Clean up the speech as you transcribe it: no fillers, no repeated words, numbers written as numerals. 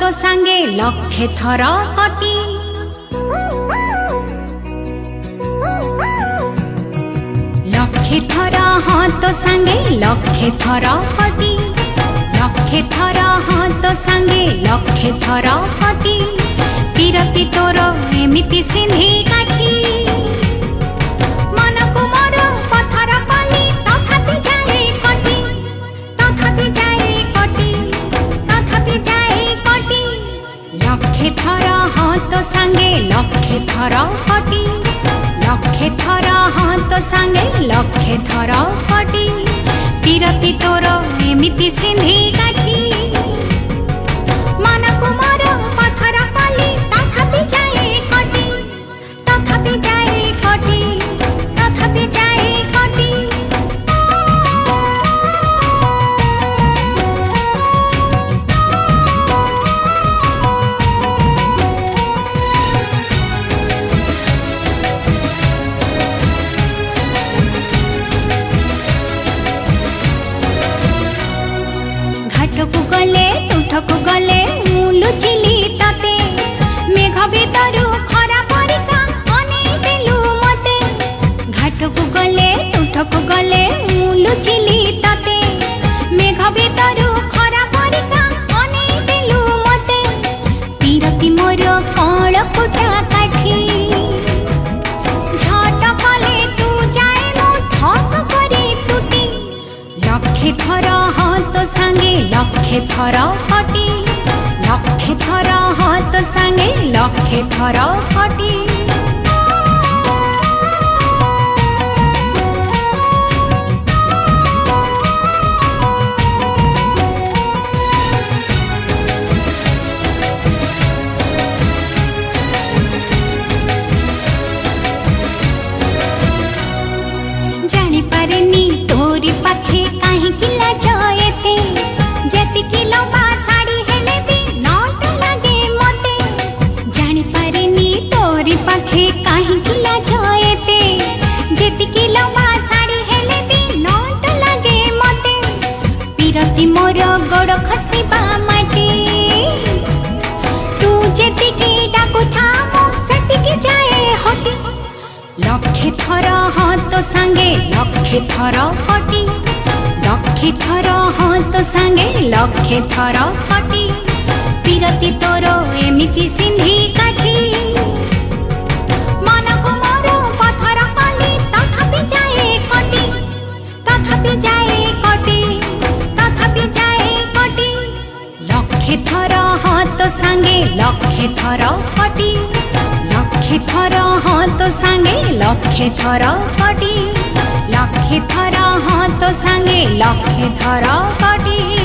तो सांगे लक्षे थर कटी लक्षे थर हाँ तो सांगे लक्षे थर कटी लक्षे थर हाँ तो सांगे लक्षे थर कटी पीरती तोर एमिति सिंधी काठी मन को मोर पथर कली तथापि जाए कटी तथापि जाए कटी तथापि जाए कटी लक्षे थर हाँ तो सांगे लक्षे थर कटी लक्षे थर हाँ तो सांगे लक्षे थर कटी पीरती तोर एमिति सिंधी काठी मन को मोर पथर कली तथापि जाए कटी तथापि जाए कटी तथापि जाए कटी घाटकू गले तुठकू गले मु लुचिली तते मेघ भितरु खरा परिका अनेई देलु मते घाटकू गले तुठकू गले मु लुचिली तते मेघ भितरु खरा परिका अनेई देलु मते पीरती मोर कळ कुटा काठी झट कले तू जाए मु ठक करी टूटी लक्षे थर हाँ तो सांगे लक्षे थर कटी लक्षे थर हाँ तो सांगे लक्षे थर कटी जानी पारेनी तोरी पाखे काहे किला जयते जेति किलो बा साड़ी हेले भी नट लागे मते जानी पारेनी तोरी पाखे काहे किला जयते जेति किलो बा साड़ी हेले भी नट लागे मते पीरती मोर गोड़ खसिबा माटी तू जेति की डाकू था सेति की जाए हटी लक्षे थर हाँ तो सांगे लक्षे थर कटी लक्षे थर हाँ तो सांगे लक्षे थर कटी पीरती तोर एमिति सिंधी काठी मन को मोर पथर कली तथापि जाए कटी तथापि जाए कटी तथापि जाए कटी लक्षे थर हाँ तो सांगे लक्षे थर कटी लक्षे थर हाँ तो सांगे लक्षे थर कटी लक्षे थर हाँ तो सांगे लक्षे थर कटी।